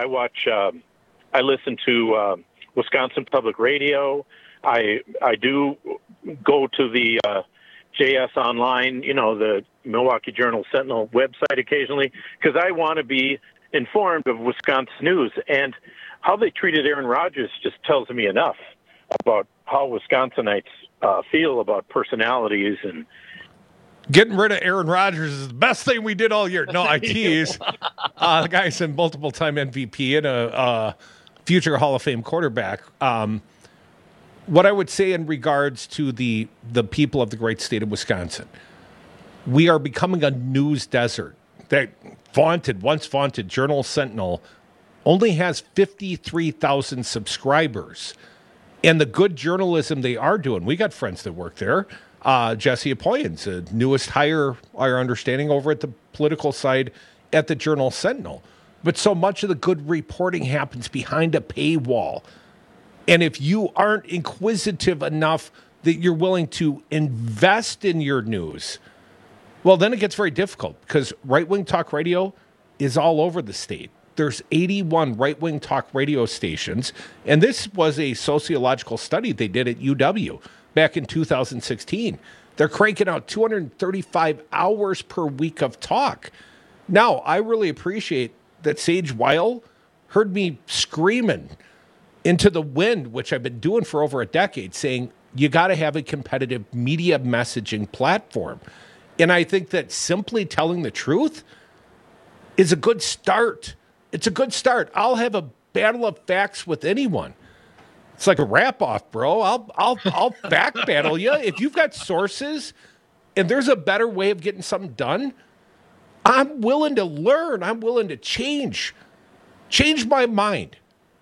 I listen to Wisconsin Public Radio. I do go to the JS Online, the Milwaukee Journal Sentinel website occasionally, because I want to be informed of Wisconsin news. And how they treated Aaron Rodgers just tells me enough about how Wisconsinites feel about personalities. And
getting rid of Aaron Rodgers is the best thing we did all year. No, I tease. The guy's a multiple-time MVP and a future Hall of Fame quarterback. What I would say in regards to the people of the great state of Wisconsin, we are becoming a news desert. That once vaunted Journal Sentinel only has 53,000 subscribers. And the good journalism they are doing, we got friends that work there. Jesse Apoyan's the newest hire, our understanding, over at the political side at the Journal Sentinel. But so much of the good reporting happens behind a paywall. And if you aren't inquisitive enough that you're willing to invest in your news, well, then it gets very difficult because right-wing talk radio is all over the state. There's 81 right-wing talk radio stations, and this was a sociological study they did at UW back in 2016. They're cranking out 235 hours per week of talk. Now, I really appreciate that Sage Weil heard me screaming into the wind, which I've been doing for over a decade, saying you got to have a competitive media messaging platform. And I think that simply telling the truth is a good start. It's a good start. I'll have a battle of facts with anyone. It's like a wrap-off, bro. I'll back battle you. If you've got sources and there's a better way of getting something done, I'm willing to learn. I'm willing to change my mind.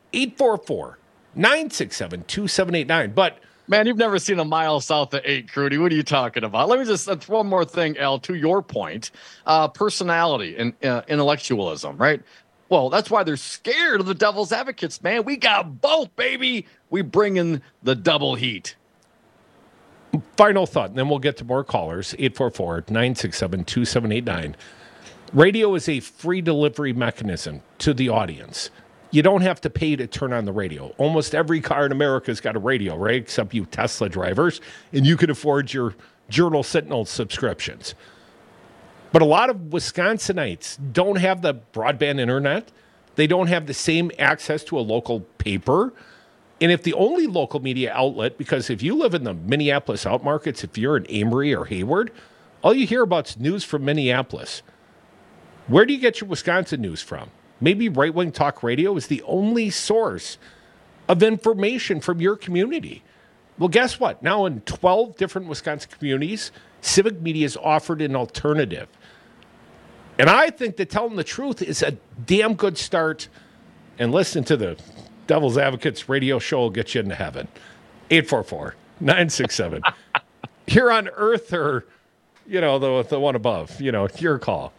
844-967-2789. But
man, you've never seen a mile south of 8, Crudy. What are you talking about? Let me just that's one more thing, Al, to your point. Personality and intellectualism, right? Well, that's why they're scared of the devil's advocates, man. We got both, baby. We bring in the double heat.
Final thought, and then we'll get to more callers. 844-967-2789. Radio is a free delivery mechanism to the audience. You don't have to pay to turn on the radio. Almost every car in America's got a radio, right? Except you Tesla drivers, and you can afford your Journal Sentinel subscriptions. But a lot of Wisconsinites don't have the broadband internet. They don't have the same access to a local paper. And if the only local media outlet, because if you live in the Minneapolis outmarkets, if you're in Amory or Hayward, all you hear about is news from Minneapolis. Where do you get your Wisconsin news from? Maybe right-wing talk radio is the only source of information from your community. Well, guess what? Now in 12 different Wisconsin communities, civic media is offered an alternative. And I think that telling the truth is a damn good start. And listening to the Devil's Advocates radio show will get you into heaven. 844-967. Here on Earth or, the one above, your call.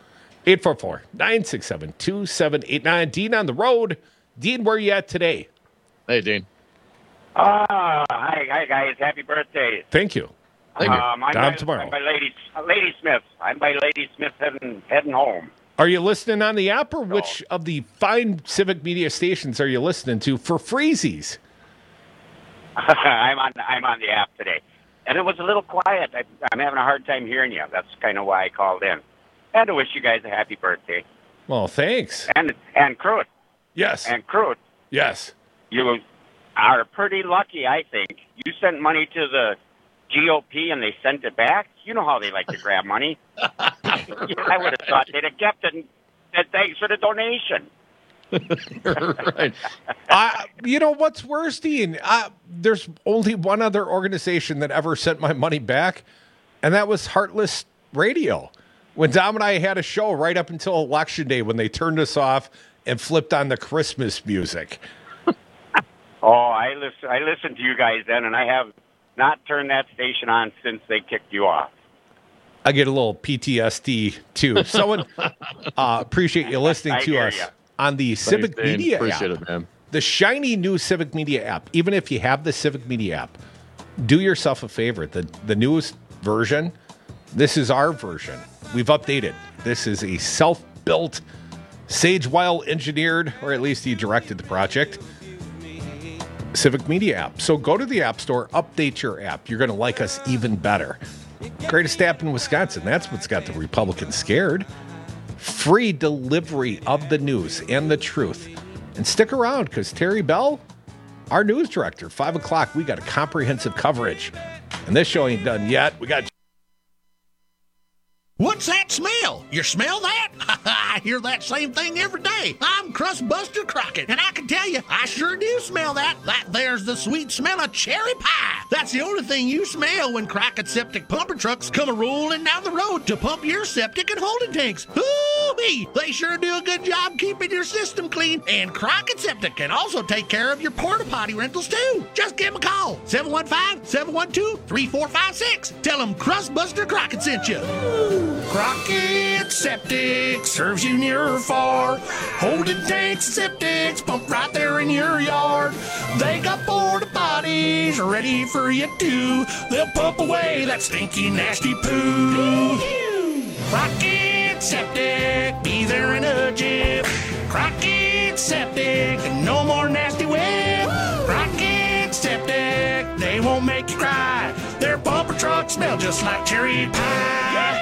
844-967-2789. Dean on the road. Dean, where are you at today?
Hey, Dean.
Hi, guys. Happy birthday.
Thank you.
I'm
tomorrow.
I'm by Lady Smith. I'm by Lady Smith heading home.
Are you listening on the app, or which of the fine civic media stations are you listening to for freezies?
I'm on the app today, and it was a little quiet. I'm having a hard time hearing you. That's kind of why I called in. And to wish you guys a happy birthday.
Well, thanks.
And Crute.
Yes.
And Crute.
Yes.
You are pretty lucky, I think. You sent money to the GOP and they sent it back. You know how they like to grab money. I would have thought they'd have kept it and said thanks for the donation.
Right.
You know what's worse, Dean? There's only one other organization that ever sent my money back, and that was Heartless Radio. When Dom and I had a show right up until Election Day when they turned us off and flipped on the Christmas music.
Oh, I listened to you guys then, and I have not turned that station on since they kicked you off.
I get a little PTSD, too. Someone appreciate you listening to us on the Civic Media app.
Appreciate it, man.
The shiny new Civic Media app. Even if you have the Civic Media app, do yourself a favor. The newest version, this is our version. We've updated. This is a self-built, Sage Weil engineered, or at least he directed the project, Civic Media app. So go to the App Store, update your app. You're going to like us even better. Greatest app in Wisconsin. That's what's got the Republicans scared. Free delivery of the news and the truth. And stick around because Terry Bell, our news director, 5 o'clock, we got a comprehensive coverage. And this show ain't done yet. We got...
What's that smell? You smell that? I hear that same thing every day. I'm Crustbuster Crockett, and I can tell you, I sure do smell that. That there's the sweet smell of cherry pie. That's the only thing you smell when Crockett Septic pumper trucks come a-rolling down the road to pump your septic and holding tanks. Hoo-wee! They sure do a good job keeping your system clean, and Crockett Septic can also take care of your porta potty rentals too. Just give them a call, 715-712-3456. Tell them Crustbuster Crockett sent you. Crockett Septic serves you near or far. Holding tanks and septics pump right there in your yard. They got porta potties ready for you too. They'll pump away that stinky, nasty poo. Crockett Septic, be there in a jiff. Crockett Septic, no more nasty whip. Crockett Septic, they won't make you cry. Their pumper trucks smell just like cherry pie.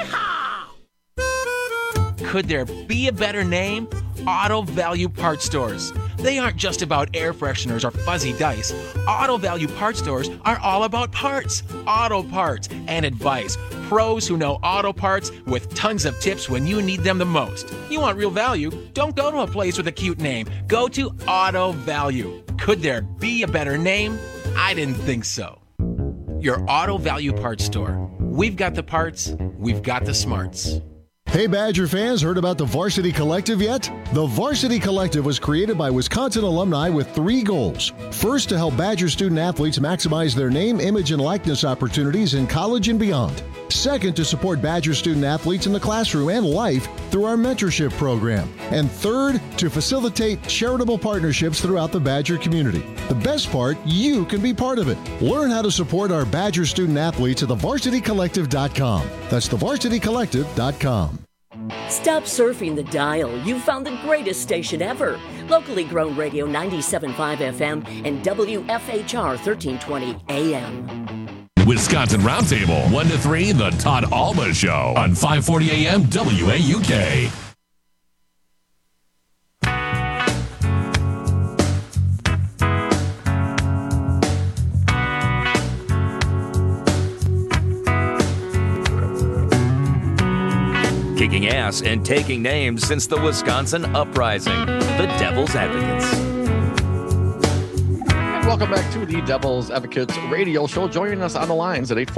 Could there be a better name? Auto Value Parts Stores. They aren't just about air fresheners or fuzzy dice. Auto Value Parts Stores are all about parts, auto parts, and advice. pros who know auto parts with tons of tips when you need them the most. You want real value? Don't go to a place with a cute name. Go to Auto Value. Could there be a better name? I didn't think so. Your Auto Value Parts store. We've got the parts, we've got the smarts.
Hey Badger fans, heard about the Varsity Collective yet? The Varsity Collective was created by Wisconsin alumni with 3 goals. First, to help Badger student athletes maximize their name, image, and likeness opportunities in college and beyond. Second, to support Badger student athletes in the classroom and life through our mentorship program. And third, to facilitate charitable partnerships throughout the Badger community. The best part, you can be part of it. Learn how to support our Badger student athletes at thevarsitycollective.com. That's thevarsitycollective.com.
Stop surfing the dial. You've found the greatest station ever. Locally grown radio 97.5 FM and WFHR 1320 AM.
Wisconsin Roundtable, 1 to 3, The Todd Alma Show on 540 AM WAUK.
Kicking ass and taking names since the Wisconsin Uprising. The Devil's Advocates.
Welcome back to the Devil's Advocates radio show. Joining us on the lines at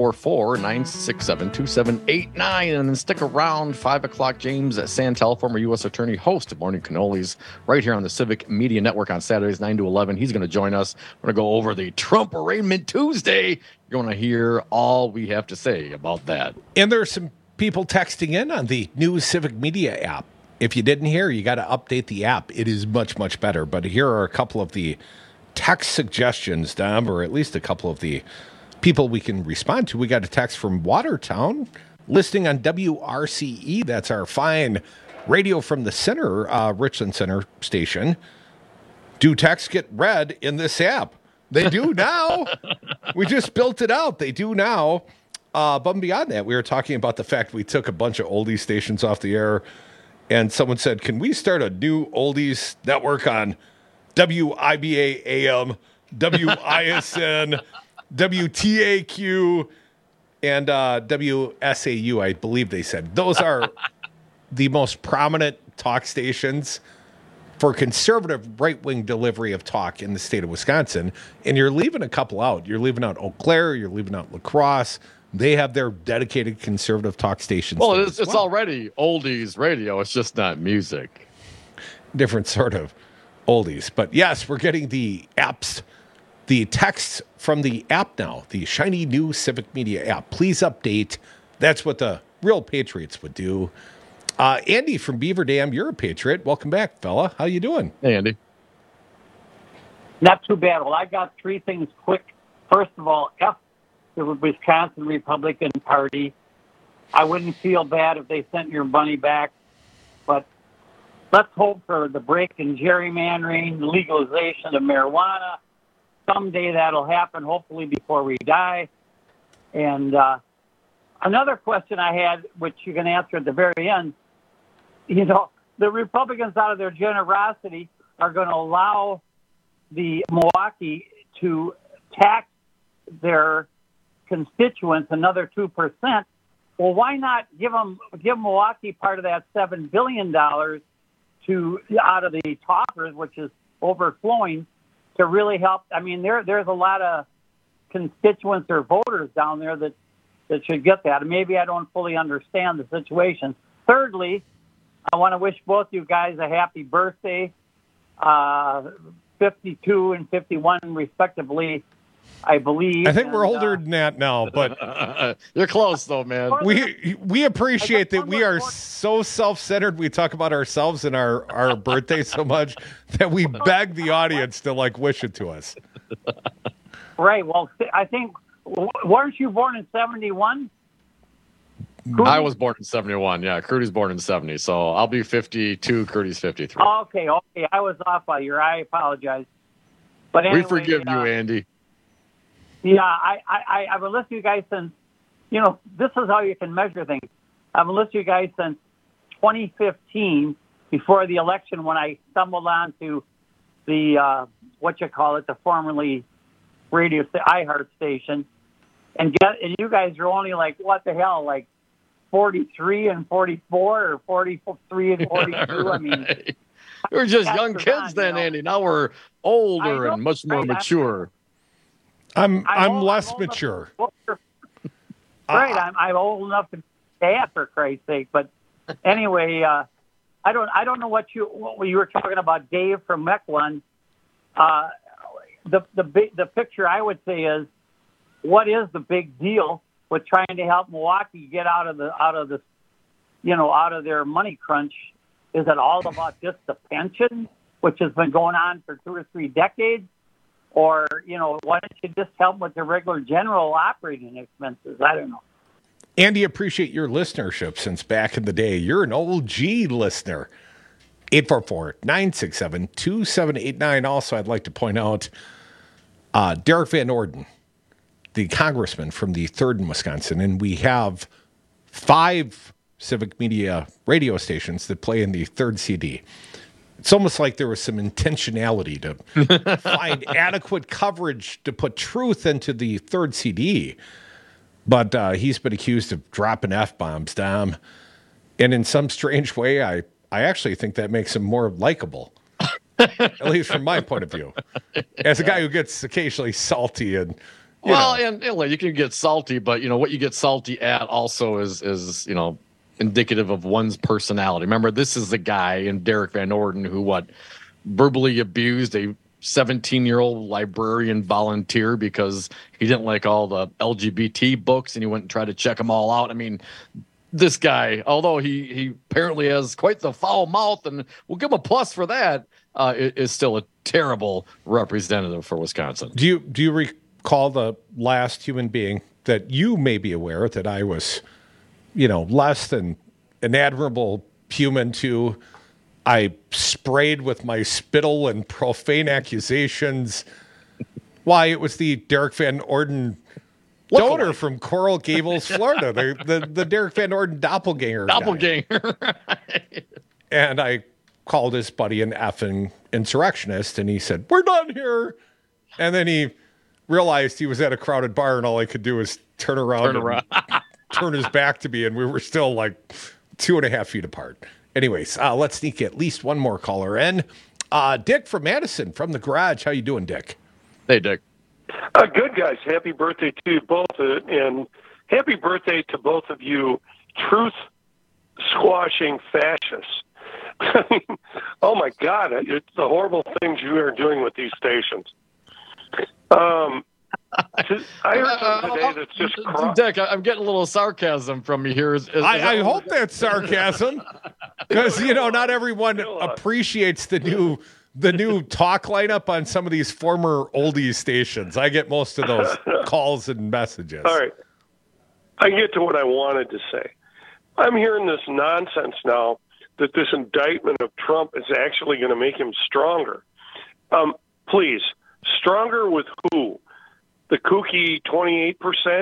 844-967-2789. And then stick around, 5 o'clock, James Santel, former U.S. Attorney, host of Morning Cannolis, right here on the Civic Media Network on Saturdays, 9 to 11. He's going to join us. We're going to go over the Trump Arraignment Tuesday. You're going to hear all we have to say about that.
And there's some people texting in on the new Civic Media app. If you didn't hear, you got to update the app. It is much, much better. But here are a couple of the text suggestions, Dom, or at least a couple of the people we can respond to. We got a text from Watertown listening on WRCE. That's our fine radio from the center, Richland Center station. Do texts get read in this app? They do now. We just built it out. They do now. But beyond that, we were talking about the fact we took a bunch of oldies stations off the air, and someone said, can we start a new oldies network on WIBA AM, WISN, WTAQ, and WSAU, I believe they said. Those are the most prominent talk stations for conservative right-wing delivery of talk in the state of Wisconsin. And you're leaving a couple out. You're leaving out Eau Claire. You're leaving out La Crosse. They have their dedicated conservative talk stations.
Well, it's already oldies radio. It's just not music.
Different sort of oldies. But yes, we're getting the apps, the texts from the app now, the shiny new Civic Media app. Please update. That's what the real patriots would do. Andy from Beaver Dam, you're a patriot. Welcome back, fella. How you doing?
Hey, Andy.
Not too bad. Well, I got 3 things quick. First of all, F the Wisconsin Republican Party. I wouldn't feel bad if they sent your money back, but let's hope for the break in gerrymandering, legalization of marijuana. Someday that'll happen, hopefully before we die. And another question I had, which you can answer at the very end, you know, the Republicans, out of their generosity, are going to allow the Milwaukee to tax their constituents another 2%. Well, why not give Milwaukee part of that $7 billion to out of the coffers, which is overflowing, to really help? I mean, there's a lot of constituents or voters down there that should get that. And maybe I don't fully understand the situation. Thirdly, I want to wish both you guys a happy birthday, 52 and 51 respectively, I believe.
I think we're older than that now, but
you're close though, man.
We appreciate that we are so self-centered. We talk about ourselves and our birthday so much that we beg the audience to wish it to us.
Right. Well, I think, weren't you born in 71?
I was born in 71. Yeah, Crudy's born in 70. So I'll be 52. Crudy's 53.
Okay. I was off by your. I apologize. But anyway,
we forgive you, Andy.
Yeah, I've been listening to you guys since, this is how you can measure things. I've been listening to you guys since 2015, before the election, when I stumbled onto the, the formerly radio iHeart station. and you guys are only like, what the hell, like 43 and 44 or 43 and 42.
Right.
I mean,
we were just young kids then, Andy. Now we're older and much more mature.
I'm less mature.
Right, I'm old enough to be dad, for Christ's sake. But anyway, I don't know what you were talking about, Dave from Mequon. The picture I would say is, what is the big deal with trying to help Milwaukee get out of their money crunch? Is it all about just the pension, which has been going on for 2 or 3 decades? Or, why don't you just help with the regular general operating expenses? I don't know.
Andy, appreciate your listenership since back in the day. You're an OG listener. 844-967-2789. Also, I'd like to point out Derek Van Orden, the congressman from the 3rd in Wisconsin, and we have 5 civic media radio stations that play in the 3rd CD. It's almost like there was some intentionality to find adequate coverage to put truth into the 3rd CD. But he's been accused of dropping F-bombs, Dom. And in some strange way, I actually think that makes him more likable, at least from my point of view. As a guy who gets occasionally salty and...
And you can get salty, but, what you get salty at also is indicative of one's personality. Remember, this is the guy in Derek Van Orden who verbally abused a 17-year-old librarian volunteer because he didn't like all the LGBT books and he went and tried to check them all out. I mean, this guy, although he apparently has quite the foul mouth, and we'll give him a plus for that, is still a terrible representative for Wisconsin.
Do you recall the last human being that you may be aware that I was, less than an admirable human to? I sprayed with my spittle and profane accusations. Why, it was the Derek Van Orden donor from Coral Gables, Florida, the Derek Van Orden doppelganger.
Right.
And I called his buddy an effing insurrectionist, and he said, "We're done here." And then he realized he was at a crowded bar, and all I could do was turn around. Turn his back to me, and we were still like 2.5 feet apart. Anyways, let's sneak at least one more caller in. Dick from Madison from the garage. How you doing, Dick?
Hey, Dick.
Good, guys. Happy birthday to you both, and happy birthday to both of you truth-squashing fascists. I mean, oh, my God. It's the horrible things you are doing with these stations. I heard something today that's just
Dick, I'm getting a little sarcasm from you here.
I hope that's sarcasm, because not everyone appreciates the new talk lineup on some of these former oldies stations. I get most of those calls and messages.
All right, I get to what I wanted to say. I'm hearing this nonsense now that this indictment of Trump is actually going to make him stronger. Please, stronger with who? The kooky 28%.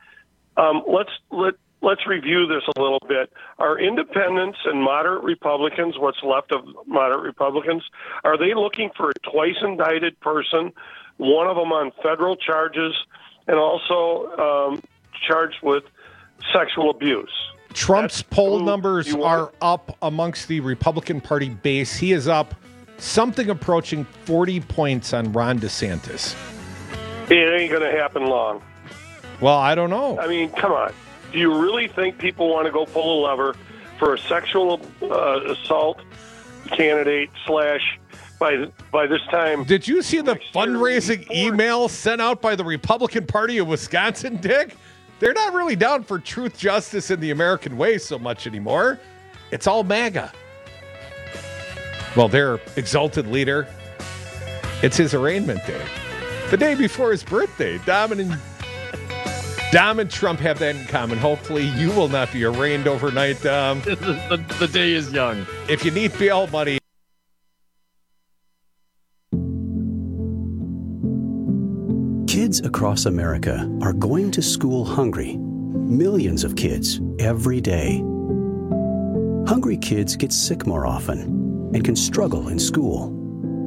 Let's review this a little bit. Are independents and moderate Republicans, what's left of moderate Republicans, are they looking for a twice indicted person, one of them on federal charges, and also charged with sexual abuse?
Trump's poll numbers are up amongst the Republican Party base. He is up something approaching 40 points on Ron DeSantis.
It ain't going to happen long.
Well, I don't know.
I mean, come on. Do you really think people want to go pull a lever for a sexual assault candidate / by this time?
Did you see the fundraising email sent out by the Republican Party of Wisconsin, Dick? They're not really down for truth, justice, and the American way so much anymore. It's all MAGA. Well, their exalted leader, it's his arraignment day. The day before his birthday. Dom and Trump have that in common. Hopefully, you will not be arraigned overnight, Dom.
The day is young.
If you need bail money.
Kids across America are going to school hungry. Millions of kids every day. Hungry kids get sick more often and can struggle in school.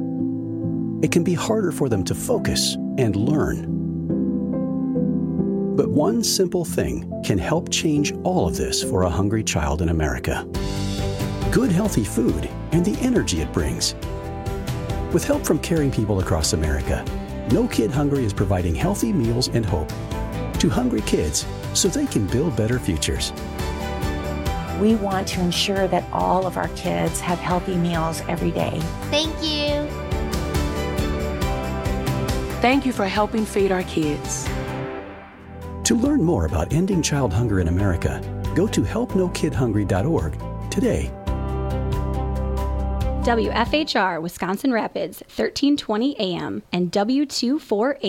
It can be harder for them to focus and learn. But one simple thing can help change all of this for a hungry child in America. Good, healthy food and the energy it brings. With help from caring people across America, No Kid Hungry is providing healthy meals and hope to hungry kids so they can build better futures.
We want to ensure that all of our kids have healthy meals every day.
Thank you.
Thank you for helping feed our kids.
To learn more about ending child hunger in America, go to helpnokidhungry.org today.
WFHR Wisconsin Rapids, 1320 AM, and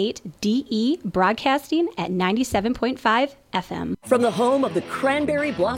W248DE broadcasting at 97.5 FM.
From the home of the Cranberry Blossom